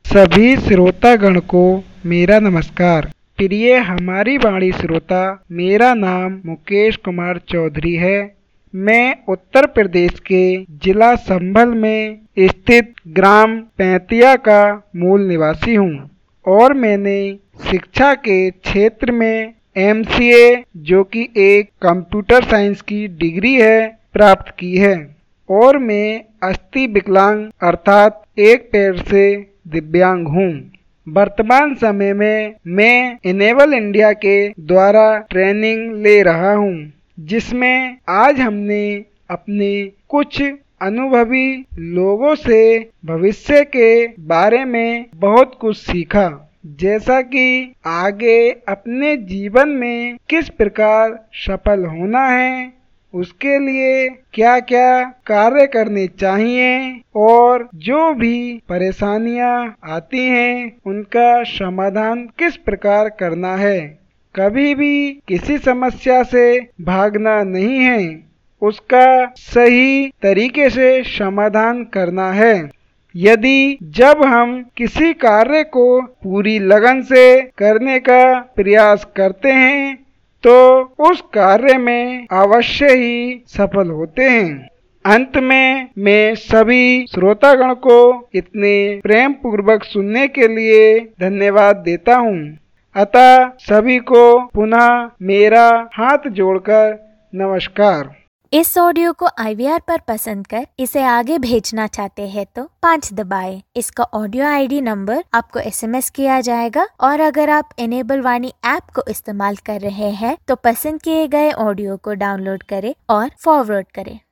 सभी श्रोतागण को मेरा नमस्कार। प्रिय हमारी वाणी श्रोता, मेरा नाम मुकेश कुमार चौधरी है। मैं उत्तर प्रदेश के जिला संभल में स्थित ग्राम पैंतिया का मूल निवासी हूँ और मैंने शिक्षा के क्षेत्र में MCA, जो कि एक कंप्यूटर साइंस की डिग्री है, प्राप्त की है। और मैं अस्थि विकलांग अर्थात एक पैर से दिव्यांग हूँ। वर्तमान समय में मैं इनेबल इंडिया के द्वारा ट्रेनिंग ले रहा हूँ, जिसमें आज हमने अपने कुछ अनुभवी लोगों से भविष्य के बारे में बहुत कुछ सीखा, जैसा कि आगे अपने जीवन में किस प्रकार सफल होना है, उसके लिए क्या क्या कार्य करने चाहिए और जो भी परेशानियां आती हैं उनका समाधान किस प्रकार करना है। कभी भी किसी समस्या से भागना नहीं है, उसका सही तरीके से समाधान करना है। यदि जब हम किसी कार्य को पूरी लगन से करने का प्रयास करते हैं तो उस कार्य में अवश्य ही सफल होते हैं। अंत में मैं सभी श्रोतागण को इतने प्रेम पूर्वक सुनने के लिए धन्यवाद देता हूँ। अतः सभी को पुनः मेरा हाथ जोड़कर नमस्कार। इस ऑडियो को IVR पर पसंद कर इसे आगे भेजना चाहते हैं तो 5 दबाएं। इसका ऑडियो ID नंबर आपको SMS किया जाएगा और अगर आप इनेबल वाणी ऐप को इस्तेमाल कर रहे हैं तो पसंद किए गए ऑडियो को डाउनलोड करें और फॉरवर्ड करें।